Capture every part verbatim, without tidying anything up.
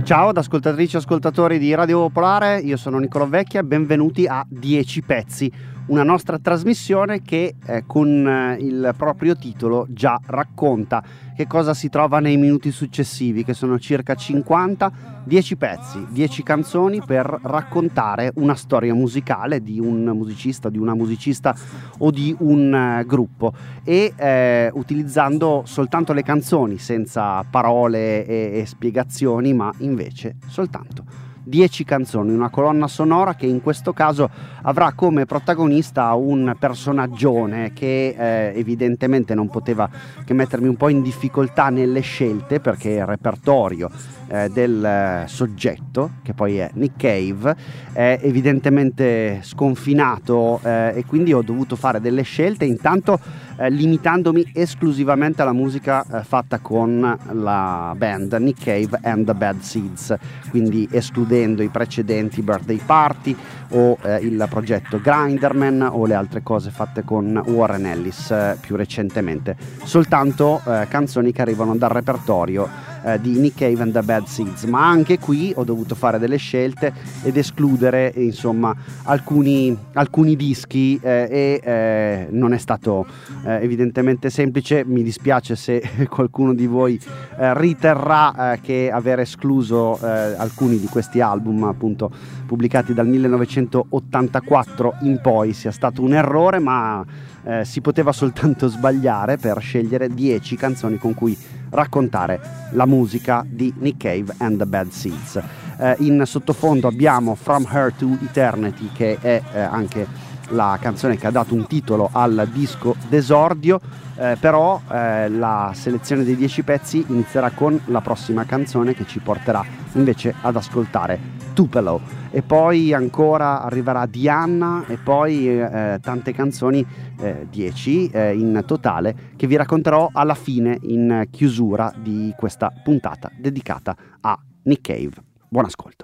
Ciao ad ascoltatrici e ascoltatori di Radio Popolare, io sono Nicolò Vecchia, benvenuti a dieci pezzi, una nostra trasmissione che eh, con eh, il proprio titolo già racconta che cosa si trova nei minuti successivi, che sono circa cinquanta, dieci pezzi, dieci canzoni per raccontare una storia musicale di un musicista, di una musicista o di un eh, gruppo e eh, utilizzando soltanto le canzoni, senza parole e, e spiegazioni, ma invece soltanto dieci canzoni, una colonna sonora che in questo caso avrà come protagonista un personaggione che eh, evidentemente non poteva che mettermi un po' in difficoltà nelle scelte, perché il repertorio eh, del eh, soggetto, che poi è Nick Cave, è evidentemente sconfinato eh, e quindi ho dovuto fare delle scelte, intanto eh, limitandomi esclusivamente alla musica eh, fatta con la band Nick Cave and the Bad Seeds, quindi escludendo i precedenti Birthday Party o eh, il progetto Grinderman o le altre cose fatte con Warren Ellis eh, più recentemente, soltanto eh, canzoni che arrivano dal repertorio eh, di Nick Cave and the Bad Seeds. Ma anche qui ho dovuto fare delle scelte ed escludere insomma alcuni, alcuni dischi eh, e eh, non è stato eh, evidentemente semplice. Mi dispiace se qualcuno di voi eh, riterrà eh, che aver escluso eh, alcuni di questi album appunto pubblicati dal millenovecentottantaquattro in poi sia stato un errore, ma eh, si poteva soltanto sbagliare per scegliere dieci canzoni con cui raccontare la musica di Nick Cave and the Bad Seeds. Eh, in sottofondo abbiamo From Her to Eternity, che è eh, anche la canzone che ha dato un titolo al disco d'esordio, eh, però eh, la selezione dei dieci pezzi inizierà con la prossima canzone che ci porterà invece ad ascoltare Tupelo, e poi ancora arriverà Diana e poi eh, tante canzoni, eh, dieci eh, in totale, che vi racconterò alla fine in chiusura di questa puntata dedicata a Nick Cave. Buon ascolto.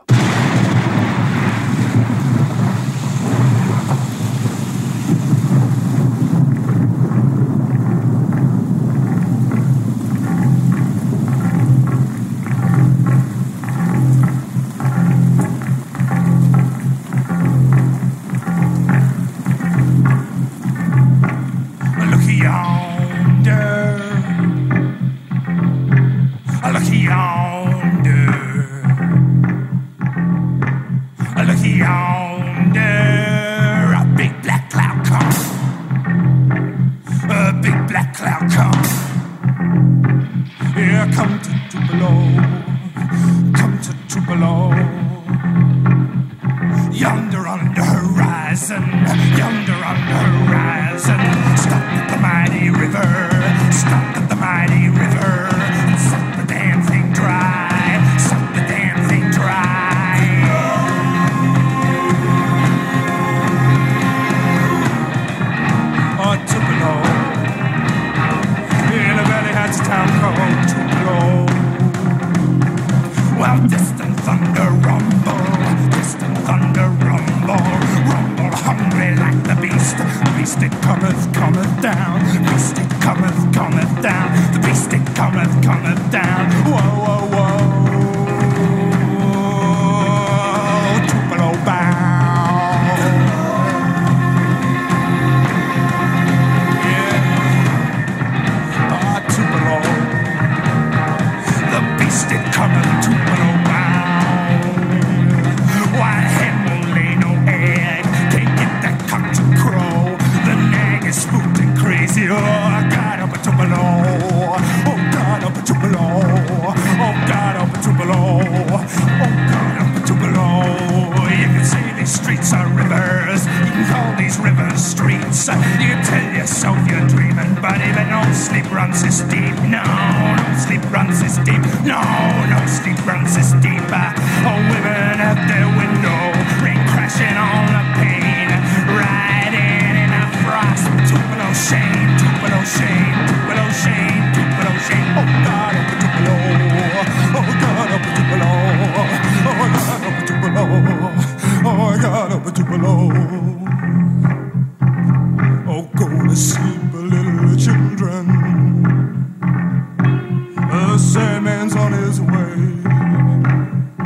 The Sandman's on his way.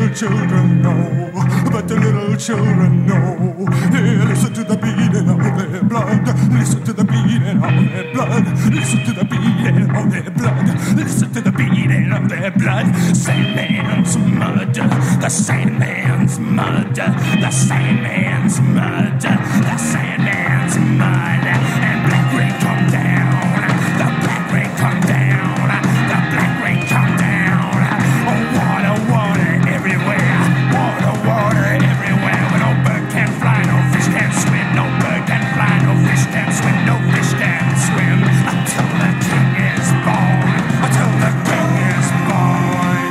little children know, but the little children know. Hey, listen to the beating of their blood. Listen to the beating of their blood. Listen to the beating of their blood. Listen to the beating of their blood. Same man's mud, the same man's mud, the same man's mud, the same man's mud. And black rain come down, the black rain come down, the black rain come down. Oh, water, water everywhere, water, water everywhere. But no bird can fly, no fish can swim, no bird can fly, no fish can swim, no fish can swim. Until the king is born, until the king is born.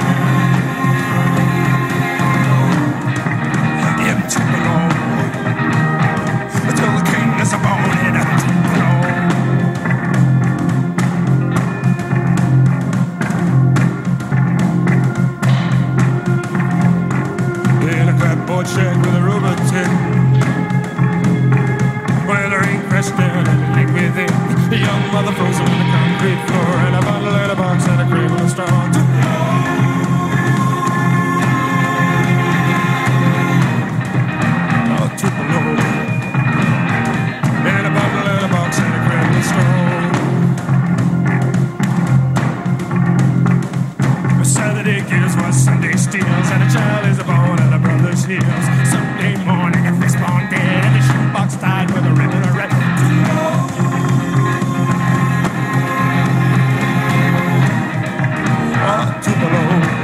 In Tupelo, until the king is born in a Tupelo. In a clapboard shed with a rubber tip, where there ain't crest down and a leg within. A young mother frozen on the concrete floor, and a bottle and a box and a cream and a straw. Oh, Tupelo. And a bottle and a box and a cream and a straw. Saturday gives what Sunday steals, and a child is born at a brother's heels. Sunday morning, a fistbone dead, and a shoebox tied with a ribbon of red. Oh, Tupelo,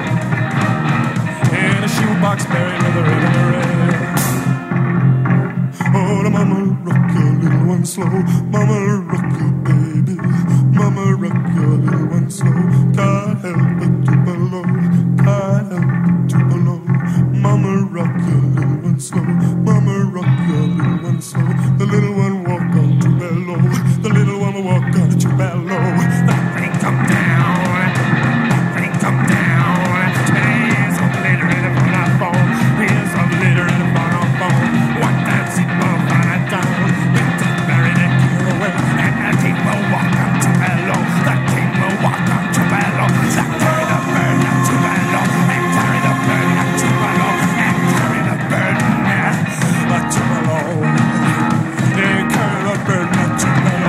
and a shoebox buried with a ribbon of red. Oh, the mama rock your little one slow, mama rock you, baby, mama rock your little one slow. God help it, Tupelo, God help it, Tupelo. Mama rock your little one slow, mama rock your little one slow. The little one walk on Tupelo, the little one will walk on Tupelo. The rain come down, the rain come down. Here's a glitter in the phone, phone. Here's a glitter in the phone, phone. One fancy ball, find it down. With the buried and clear away, and the king will walk on Tupelo. The king will walk on Tupelo. The carry the burden of Tupelo, and carry the burden of Tupelo, and carry the burden of Tupelo, and carry the burden of Tupelo.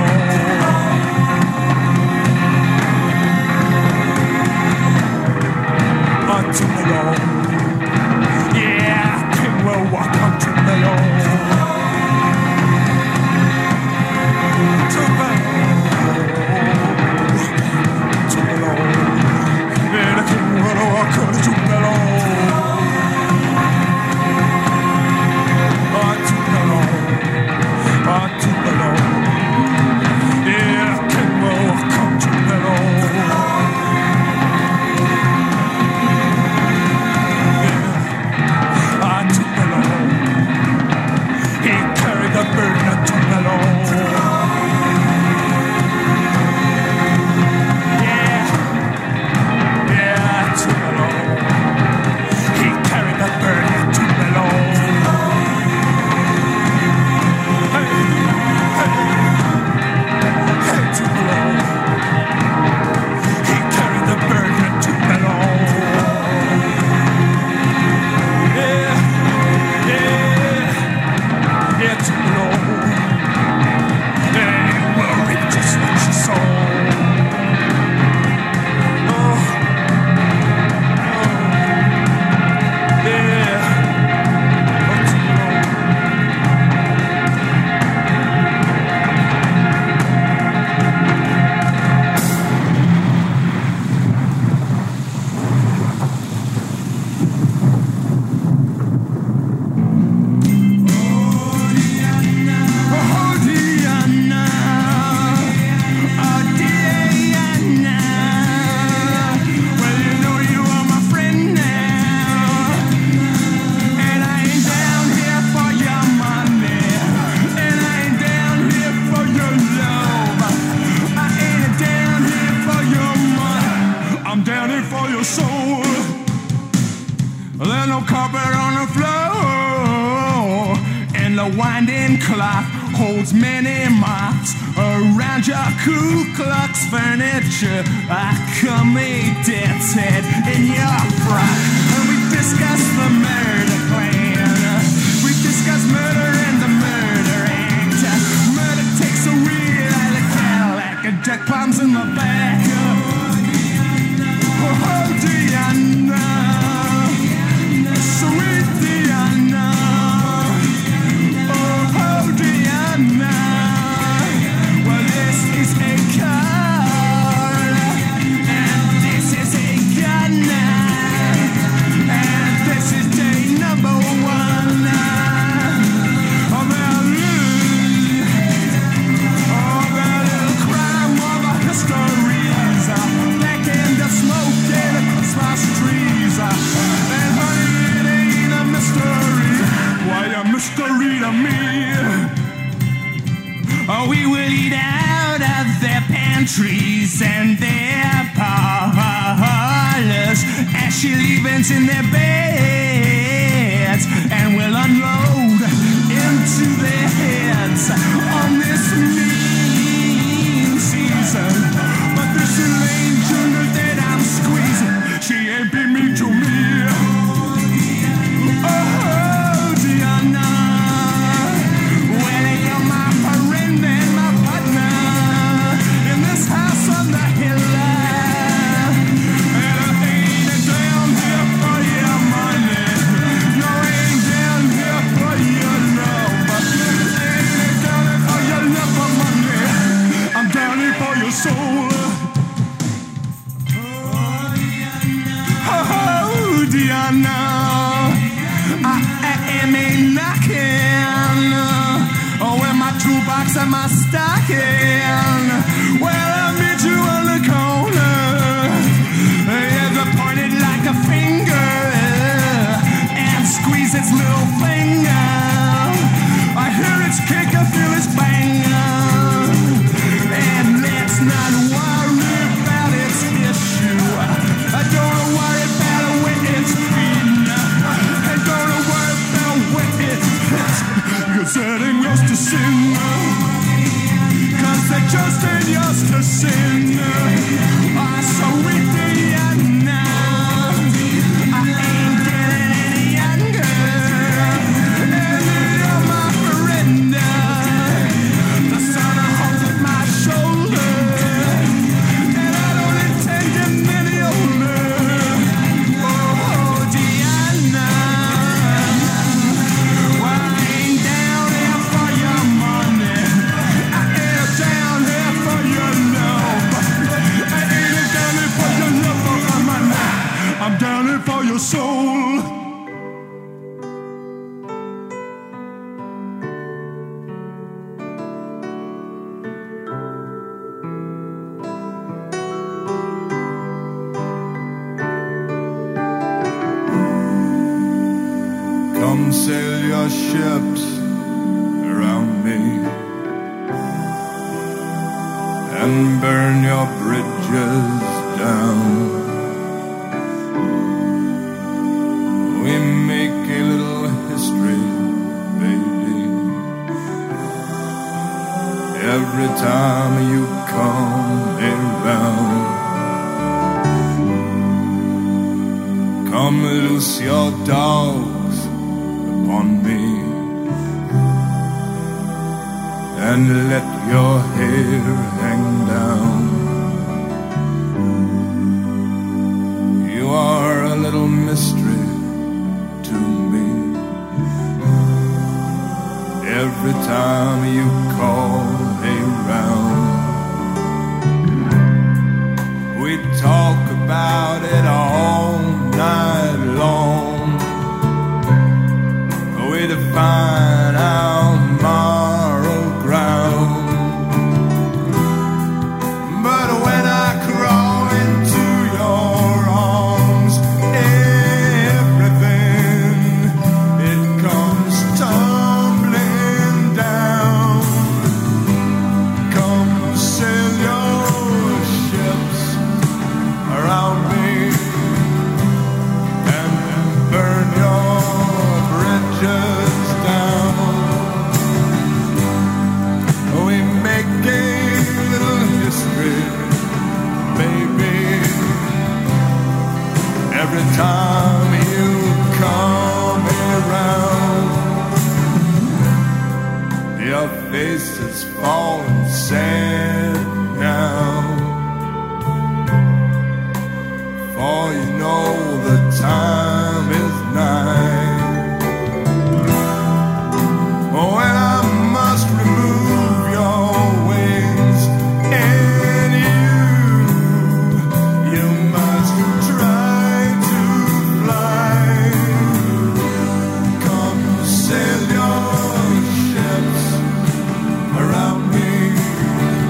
On Tupelo, yeah, king will walk on Tupelo. Tupelo, Tupelo, yeah, the king will walk on Tupelo. On Tupelo, on Tupelo, yeah, the king will walk on Tupelo. On Tupelo, he carried the burden of Tupelo. Yeah, yeah, Tupelo, he carried the burden of Tupelo. Hey, hey, hey, Tupelo, he carried the burden of Tupelo. Yeah, yeah, yeah, Tupelo. They will reap just what you sow. Oh, oh, yeah, oh, Tupelo. Oh, Diana, oh, Diana. Well, you know you are my friend now, and I ain't down here for your money, and I ain't down here for your love. I ain't down here for your money, I'm down here for your soul. There's no carpet on the floor, and the winding clock holds many moths around your Ku Klux furniture. I come a death's head in your frock, and we discuss the masquerade of me. Oh, we will eat out of their pantries and their parlors as she leaves in their beds, and we'll unload into their heads on this mean season. But this angel that I'm squeezing, she ain't been mean to me. Oh, Diana, well, you're my friend and my partner in this house on the hill. And I ain't down here for your money, no, I ain't down here for your love. I ain't down here for your love for money, I'm down here for your soul. Oh, Diana, I am a knocking. Oh, with my toolbox and my stocking. Well, I'll meet you on the corner. Yeah, pointed like a finger and squeeze its little finger. I hear its kick, I feel its bang. And let's not worry about its issue. I don't worry about when it's feeding. I don't worry about when it's pissed. Cause that ain't yours to sin. Cause that just ain't yours to sin. Ah, so we Diana, I ain't getting any younger. And you're my friend. The sun holds at my shoulder, and I don't intend getting any older. Oh, Diana, well, I ain't down here for your money, I ain't down here for your love, I ain't down here for your love for my money, I'm down here for your soul. Come sail your ships around me and burn your bridges down. We make a little history, baby, every time you come around. Come loose your dogs upon me and let your hair hang down. You are a little mystery to me. Every time you call around, we talk about it all night long. We define our moral ground. But when I crawl into your arms, everything, it comes tumbling down. Come sail your ships around me and burn your bridges down. We make a little history, baby, every time you come around. Your face is falling sad now, for you know the time is nigh. When I must remove your wings, and you, you must try to fly. Come sail your ships around me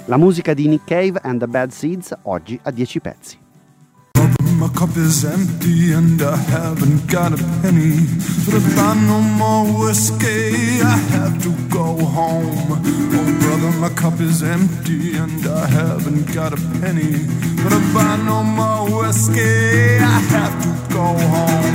La musica di Nick Cave and the Bad Seeds, oggi a dieci pezzi. My cup is empty and I haven't got a penny. But if I no more whiskey, I have to go home. Oh brother, my cup is empty and I haven't got a penny. But if I no more whiskey, I have to go home.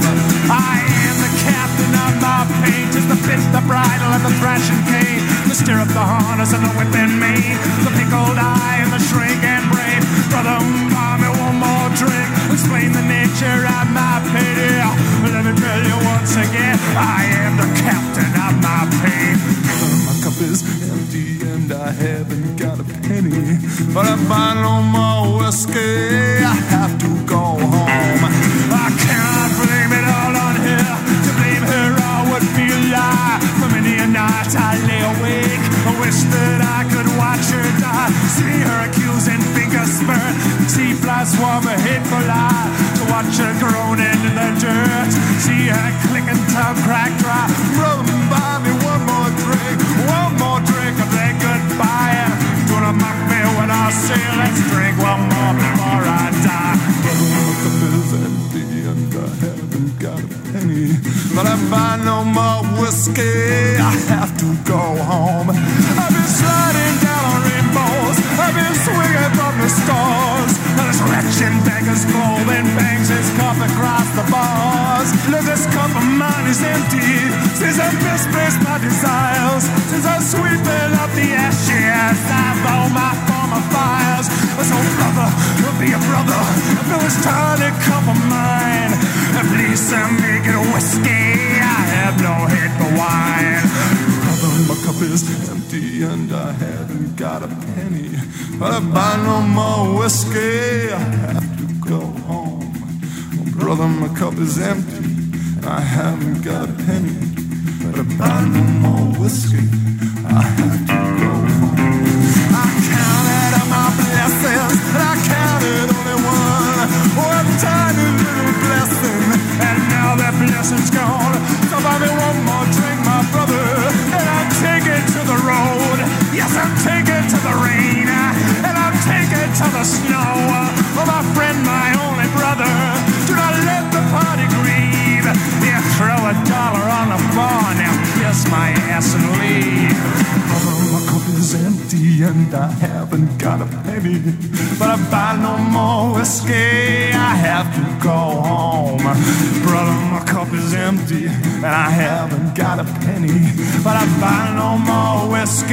I am the captain of my pain, 'tis the bit, the bridle, and the thrashing cane, the stirrup, the harness, and the whip and mane, the pickled eye and the shrink and brain. Brother, buy me one more drink, explain the nature of my pity. Let me tell you once again, I am the captain of my pain. My cup is empty and I haven't got a penny. But if I no more whiskey, I have to go home. I cannot blame it all on her. To blame her all would be a lie. For many a night I lay awake, I wish that I could watch her die. See her accusing finger spurt, see flies swarm a hateful eye. To watch her groaning in the dirt, see her clicking tongue crack dry. Brother, buy me one more drink, one more drink of that goodbye. Gonna mock me when I say let's drink one more before I die. Brother, my cup is empty and I haven't got a penny. But if I no more whiskey, I have to go home. I've been sliding down on rainbows, I've been swinging from the stars. And this wretched beggar's clothing bangs his cup across the bars. Look, this cup of mine is empty, since I've misplaced my desires, since I'm sweeping up the ashes of all my former fires. So brother, be a brother, fill this tiny cup of mine. Please uh, make it whiskey, I have no head for wine. Brother, my cup is empty and I haven't got a penny. But if I no more whiskey, I have to go home. Oh, brother, my cup is empty and I haven't got a penny. But if I no more whiskey, I have to go home. I counted up my blessings and I counted only one. One tiny little blessing, and now that blessing's gone. So buy me one more drink, my brother, and I'll take it to the road. Yes, I'll take it to the rain, and I'll take it to the snow. Oh, my friend, my only brother, do not let the party grieve. Yeah, throw a dollar on the bar, now kiss my ass and leave. Brother, my cup is empty and I haven't got a penny. But if I no more whiskey, I have to go home. Brother, my cup is empty and I haven't got a penny. But if I no more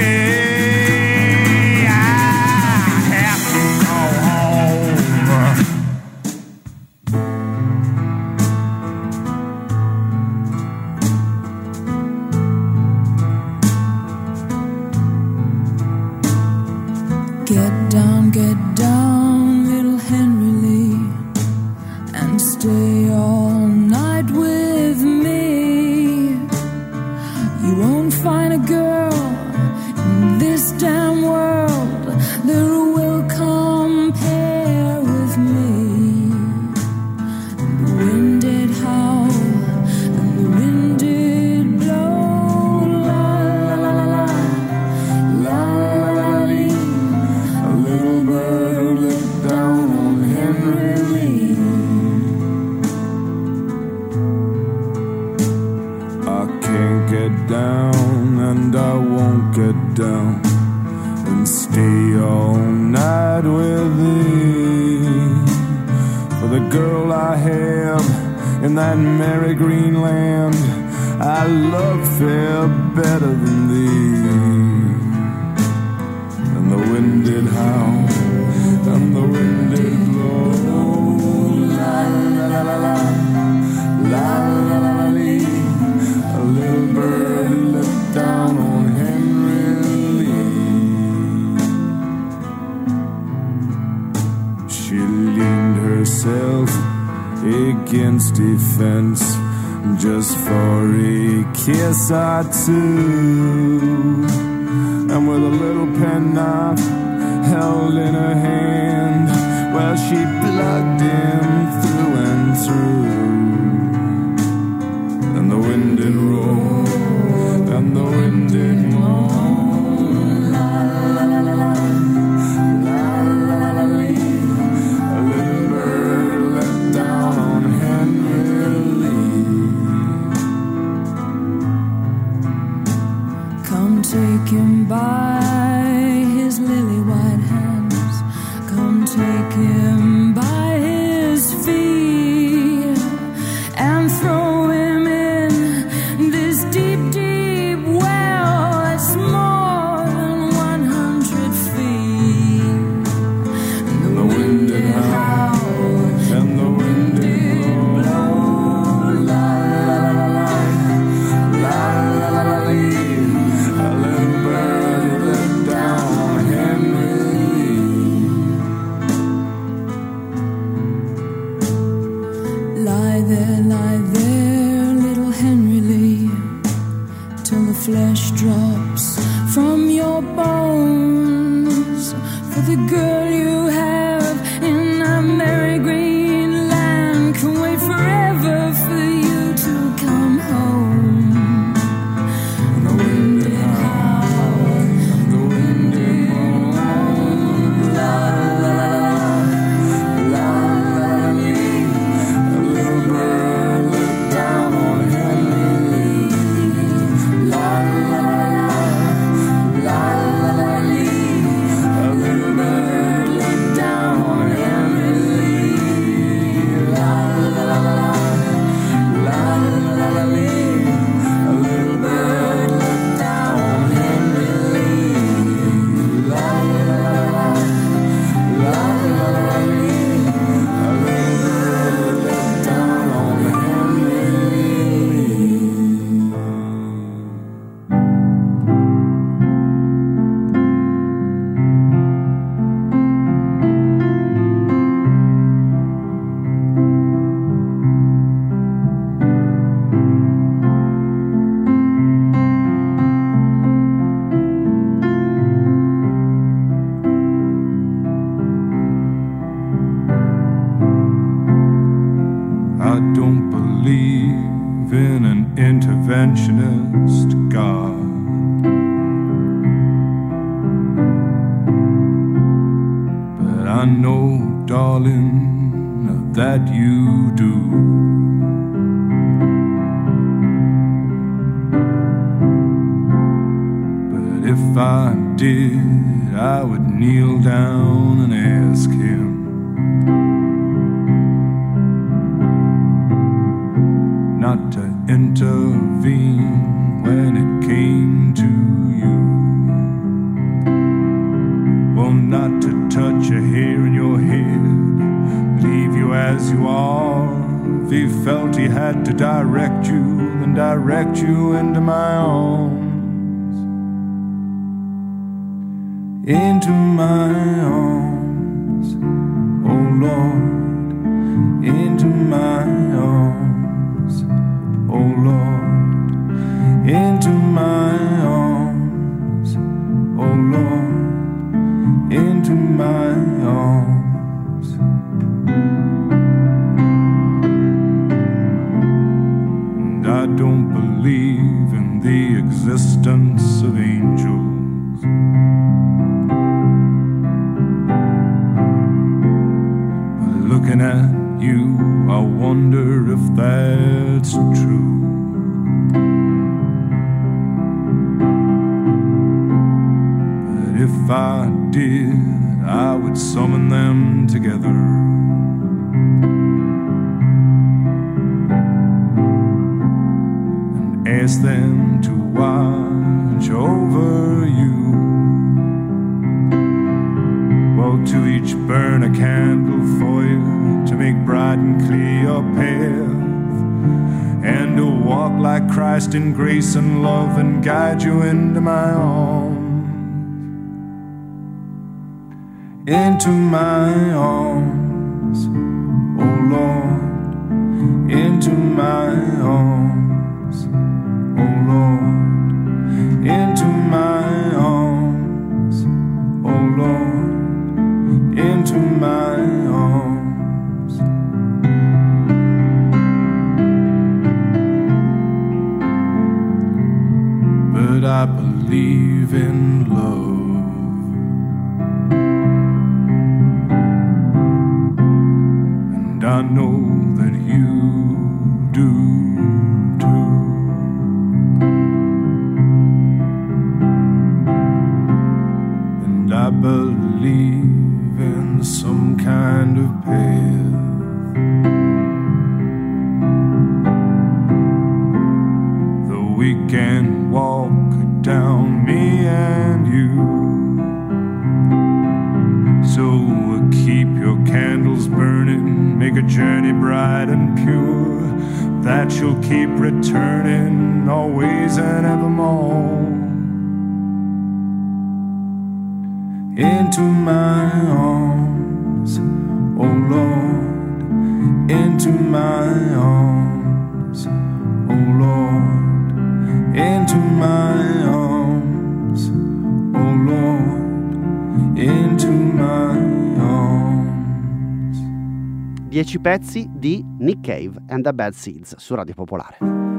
whiskey, I have to go home. Get down, get down, little Henry Lee, and stay all night with me. You won't find a girl in this damn world that will compare with me. The wind did howl and the wind did blow, la la la la la la la lee. A little bird looked down on Henry Lee. I can't get down and I won't get down and stay all night with thee. For the girl I have in that merry green land, I love fair better than thee. And the wind did howl and the wind did blow, la la la la la la la la la lee. A little bird looked down on Henry Lee. She leaned herself against a fence just for a kiss or two, and with a little penknife held in her hand, well, she plugged him through and through. And the wind did roll, and the wind did moan, la la la la la, take him by his lily white hands. Come take him by his feet and throw him in this deep, deep well that's more than one hundred feet. And the wind did howl and the wind did blow. La la la la la la la la la. A little bird let down Henry. Lie there, lie there, little Henry Lee, till the flesh drops from your bones. For the girl you have in that merry green land can wait forever for you to come home. And the wind did howl, and the wind did moan. La la la la la la la. A little bird let down on Henry. La la la la la la la. A little bird let down on Henry. La la la la la la la la. A little bird let down on Henry. La la la la la la la. A little bird let down on Henry. I don't believe in an interventionist God, but I know, darling, that you do. But if I did, I would kneel down and ask him not to intervene when it came to you. Well, not to touch a hair in your head, leave you as you are. If he felt he had to direct you, then direct you into my arms. Into my arms, oh Lord, into my arms, oh Lord, into my arms, oh Lord, into my arms. And I don't believe in the existence of angels, but looking at you, I wonder if that's true. But if I did, I would summon them together and ask them to watch over you. Well, to each burn a candle for you, to make bright and clear your path, and to walk like Christ in grace and love and guide you into my arms. Into my arms, oh Lord, into my arms, oh Lord, into my arms, oh Lord, into my arms. But I believe in love, and I know that you do too. I believe in some kind of path. That we can walk down, me and you. So keep your candles burning, make a journey bright and pure, that you'll keep returning always and evermore. Into my arms, oh Lord, into my arms, oh Lord, into my arms, oh Lord, into my arms. Dieci pezzi di Nick Cave and the Bad Seeds su Radio Popolare.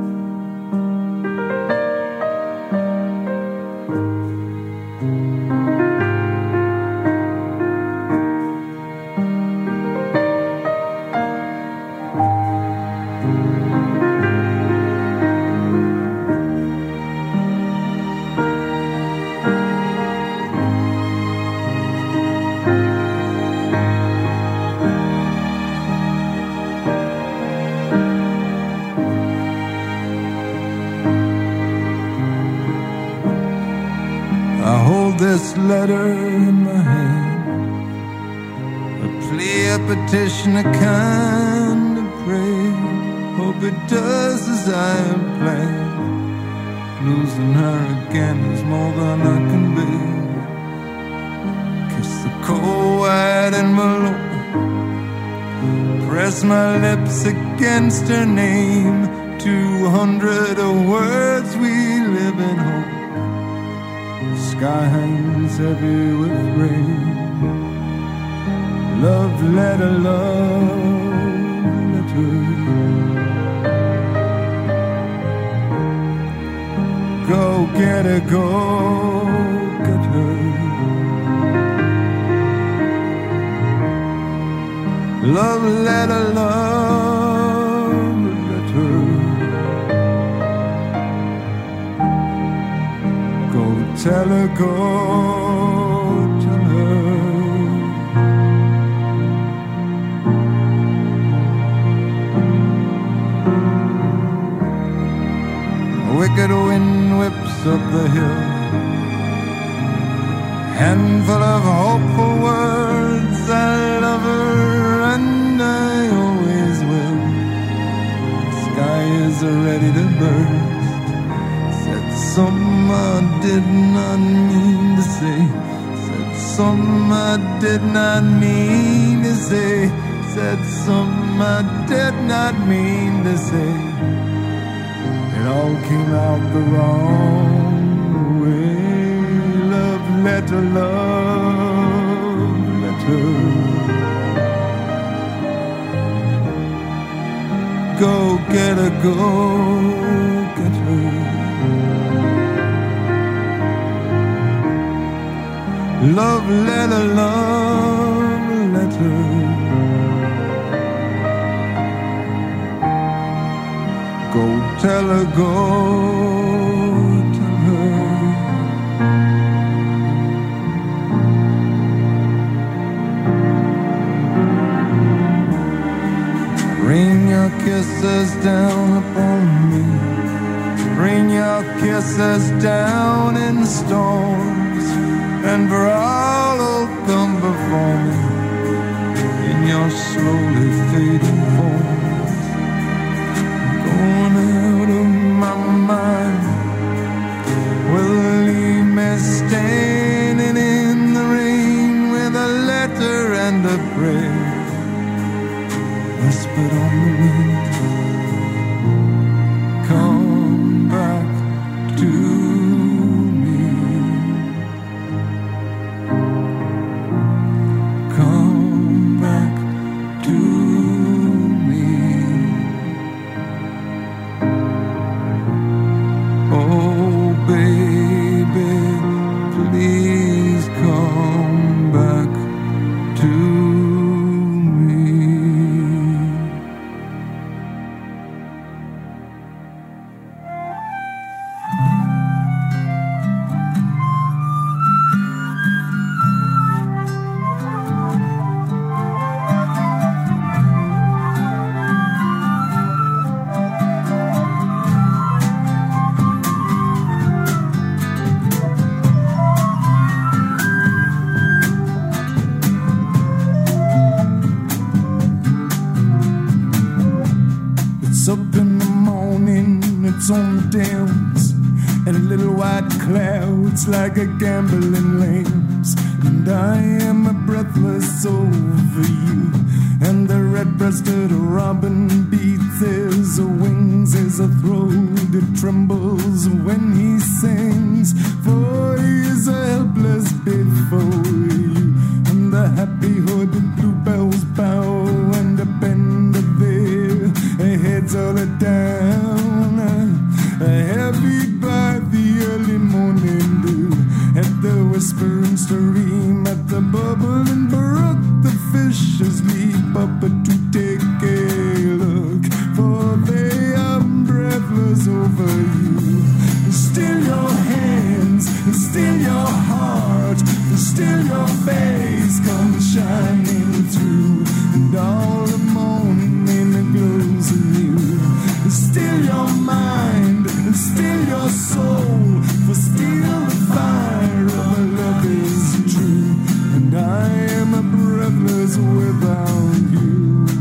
This letter in my hand, a plea, a petition, a kind of prayer. Hope it does as I have planned. Losing her again is more than I can bear. Kiss the cold white envelope, press my lips against her name. Two hundred of words we live in hope. Sky hangs heavy with rain. Love letter, love letter. Go get her, go get her. Love letter, love letter. Tell her, go tell her. A wicked wind whips up the hill, handful of hopeful words. I love her and I always will. The sky is ready to burst. Some I did not mean to say. Said some I did not mean to say. Said some I did not mean to say. It all came out the wrong way. Love letter, love letter. Go get her, go get her. Love letter, love letter. Go tell her, go tell her. Rain your kisses down upon me. Rain your kisses down in storms. And for all who'll come before me in your slowly fading forms, going out of my mind will leave me standing in the rain with a letter and a prayer whispered on the wind. Come back to on the downs, and little white clouds like a gambling lambs. And I am breathless over you, and the red-breasted robin beats his wings as a throat it trembles when he sings. For he is helpless before you, and the happy hooded bluebells bow and bend their heads all down, heavy by the early morning dew. At the whispering stream, at the bubbling brook, the fishes leap up to take a look, for they are breathless over you. Still your hands, still your heart, still your face comes shining through, and all the morning glows anew. Still your mind, still your soul, for still the fire of love is true, and I am breathless without you.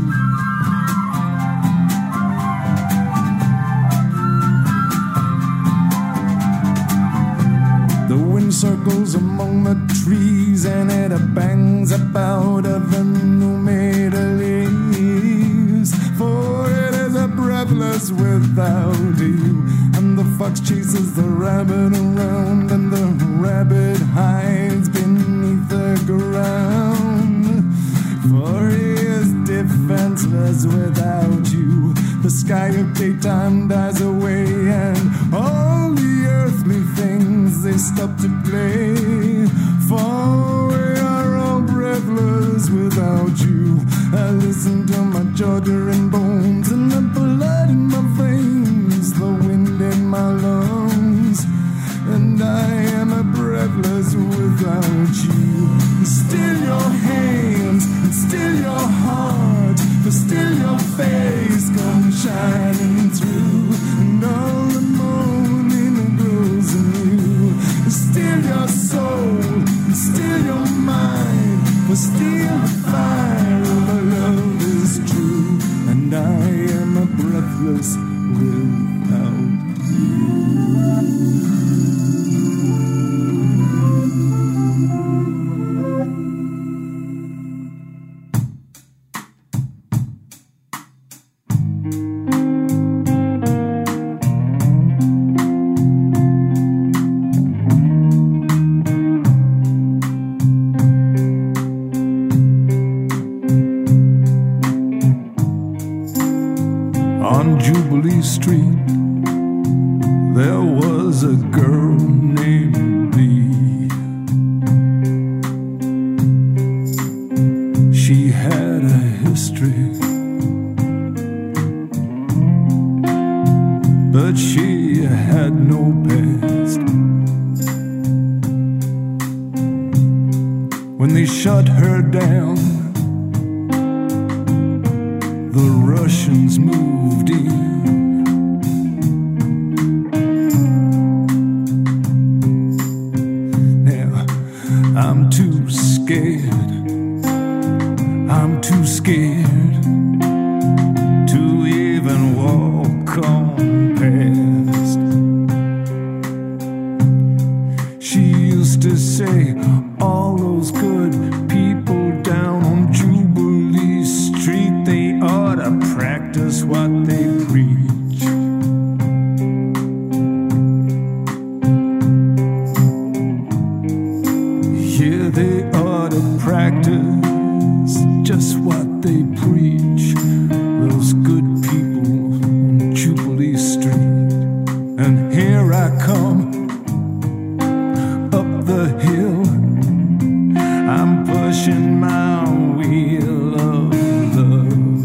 The wind circles among the trees, and it bangs about of the new made leaves, for it is a breathless without you. And the fox chases the rabbit around, and the rabbit hides beneath the ground, for he is defenseless without you. The sky of daytime dies away, and all the earthly things they stop to play, for we are all breathless without you. I listen to my jaw-dropping bones and the blood in my veins, the wind in my lungs, and I am a breathless without you. Still your hands, still your heart, but still your face comes shining through, and all the morning glows anew. Still your soul, still your mind, but still the fire of love is true, and I am a breathless without you. On Jubilee Street, there was a girl named Bee. She had a history, but she had no past. When they shut her down, the Russians moved in. Now, I'm too scared, I'm too scared to even walk on past. She used to say, all those good people down on Jubilee Street, they ought to practice what they preach. Yeah, they ought to practice just what they preach. Those good people on Jubilee Street. And here I come up the hill, I'm pushing my wheel of love.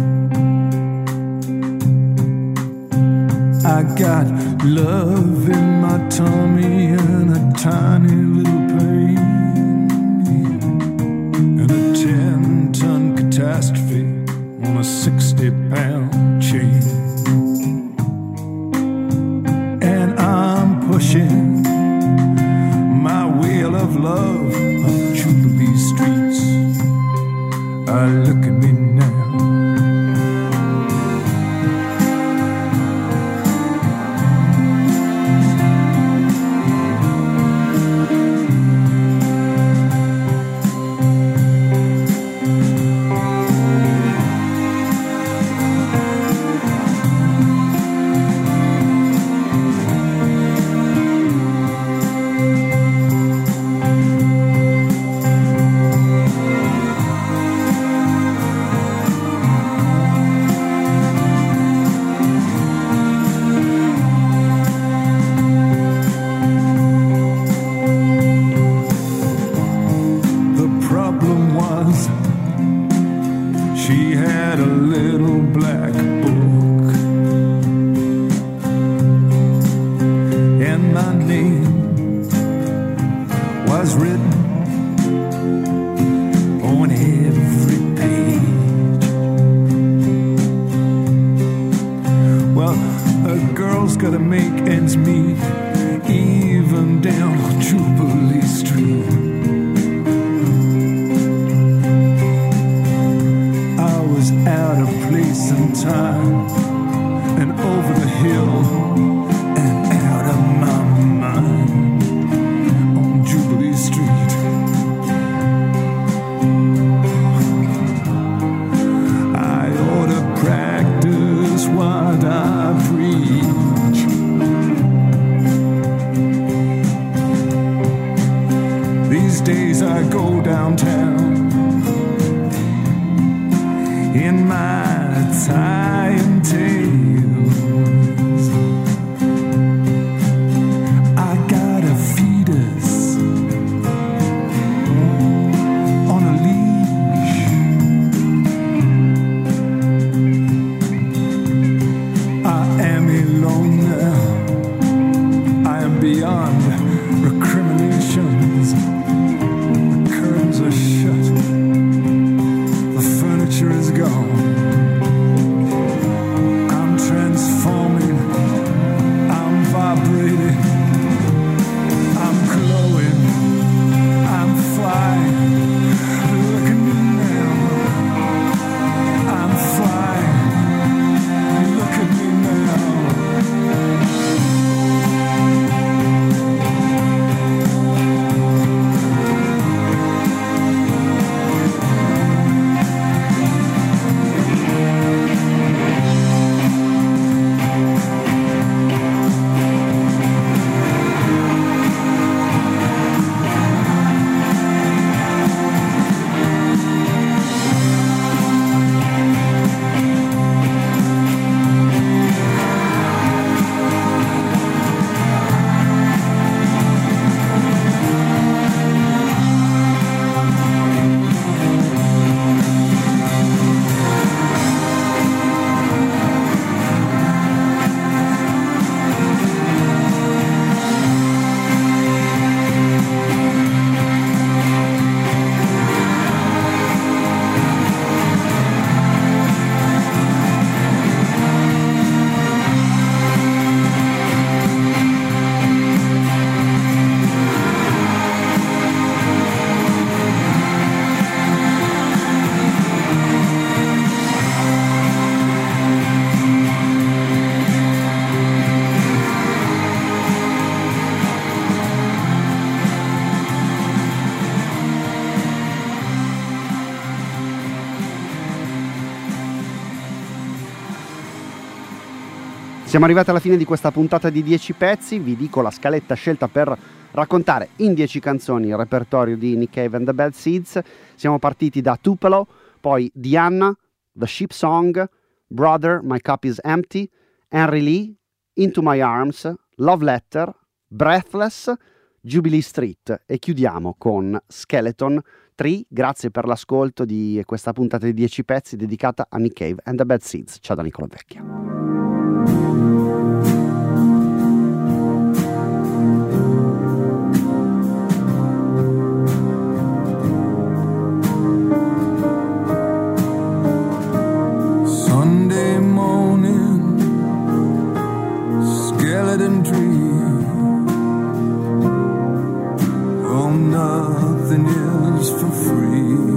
I got love in my tummy and a tiny little pain, and a ten-ton catastrophe on a sixty-pound chain. And I'm pushing my wheel of love up Jubilee streets. I look at me now. name was written on every page. Well, a girl's gotta make ends meet, even down on Jubilee Street. I was out of place and time, and over the hill and out of my mind on Jubilee Street. I ought to practice what I preach. These days I go downtown in my tie and tails. I got a fetus on a leash. I am alone now. I am beyond recriminations. The curtains are shut. The furniture is gone. I'm transforming. I'm vibrating. I'm glowing. I'm flying. Look at me now. I'm flying. Look at me now. Siamo arrivati alla fine di questa puntata di dieci pezzi, vi dico la scaletta scelta per raccontare in dieci canzoni il repertorio di Nick Cave and the Bad Seeds. Siamo partiti da Tupelo, poi Diana, The Sheep Song, Brother, My Cup is Empty, Henry Lee, Into My Arms, Love Letter, Breathless, Jubilee Street e chiudiamo con Skeleton Tree. Grazie per l'ascolto di questa puntata di dieci pezzi dedicata a Nick Cave and the Bad Seeds. Ciao da Nicola Vecchia. Sunday morning, skeleton tree. Oh, nothing is for free.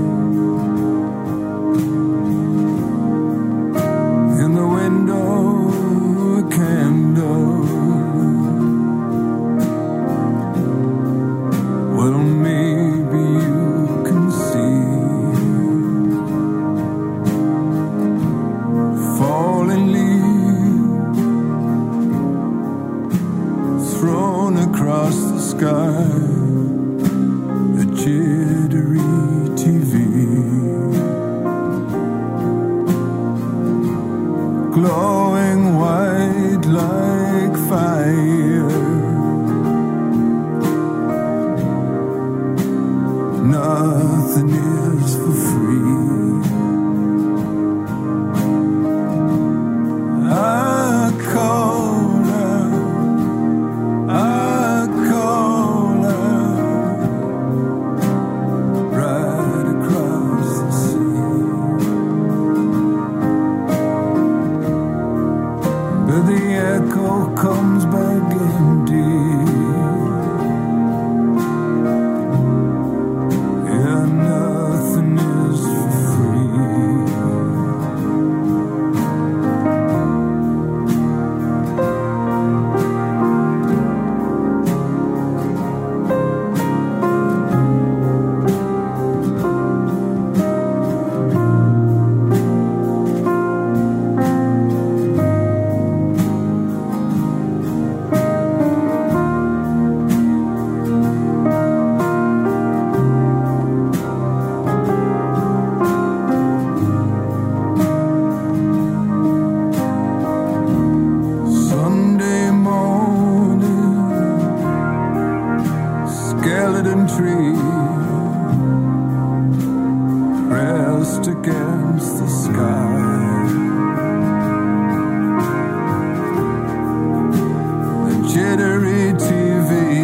In the window, a candle. Well, maybe you can see. Falling leaves thrown across the sky, a jittery T V, glowing white like fire. Nothing is for free. I called out, I skeleton tree pressed against the sky. The jittery T V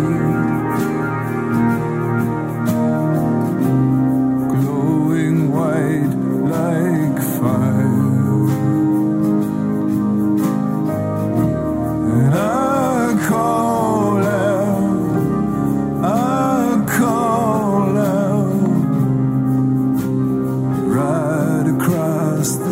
glowing white like fire. And I call out, I call out right across the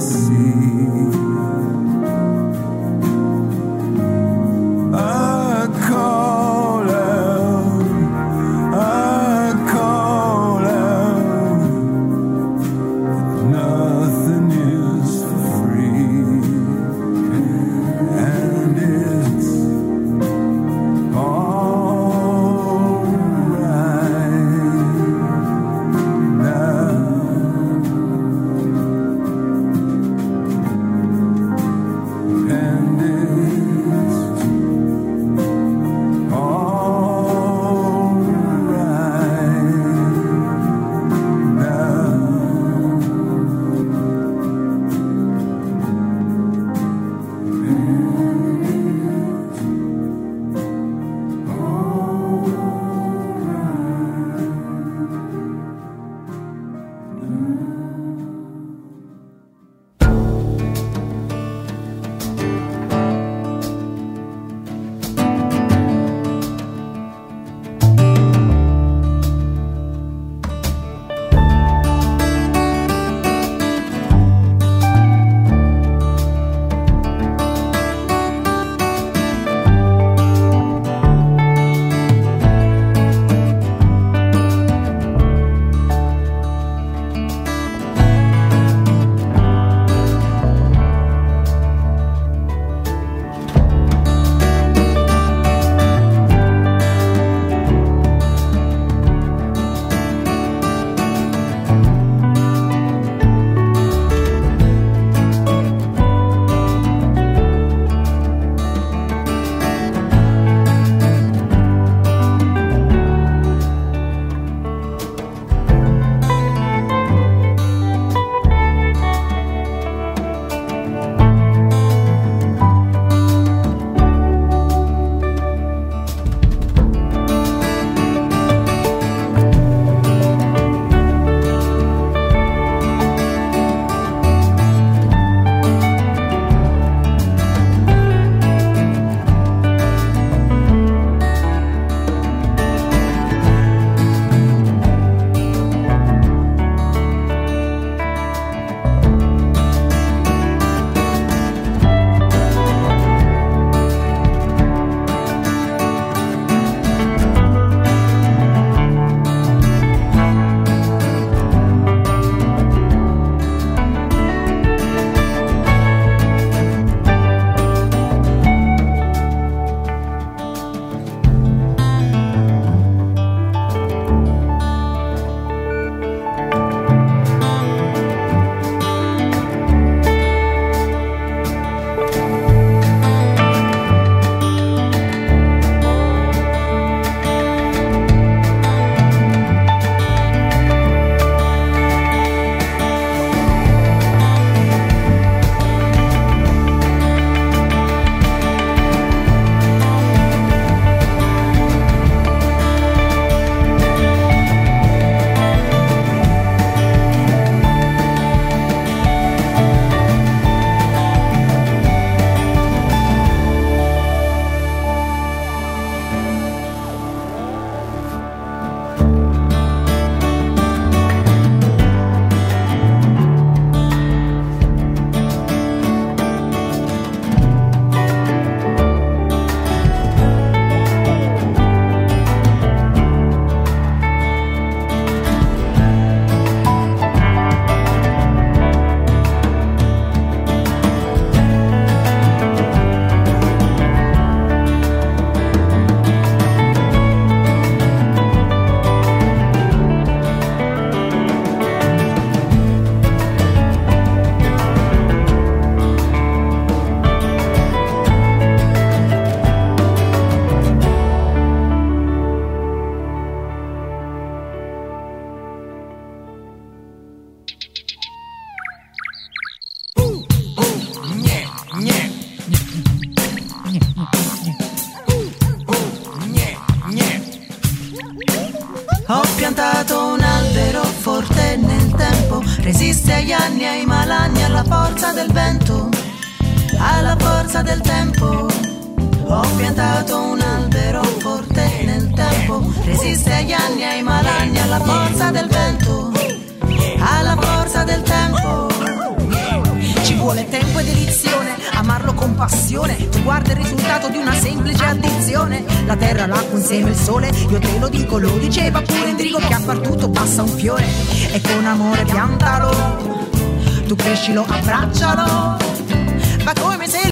Ho piantato un albero forte nel tempo, resiste agli anni, ai malanni, alla forza del vento, alla forza del tempo. Ho piantato un albero forte nel tempo, resiste agli anni, ai malanni, alla forza del vento, alla forza del tempo. Ci vuole tempo ed edizione, amarlo con passione. Tu guarda il risultato di una semplice addizione. La terra, l'acqua insieme il sole, io te lo dico, lo diceva pure Indrigo, che a far tutto passa un fiore. E con amore piantalo, tu crescilo, abbraccialo. Ma come se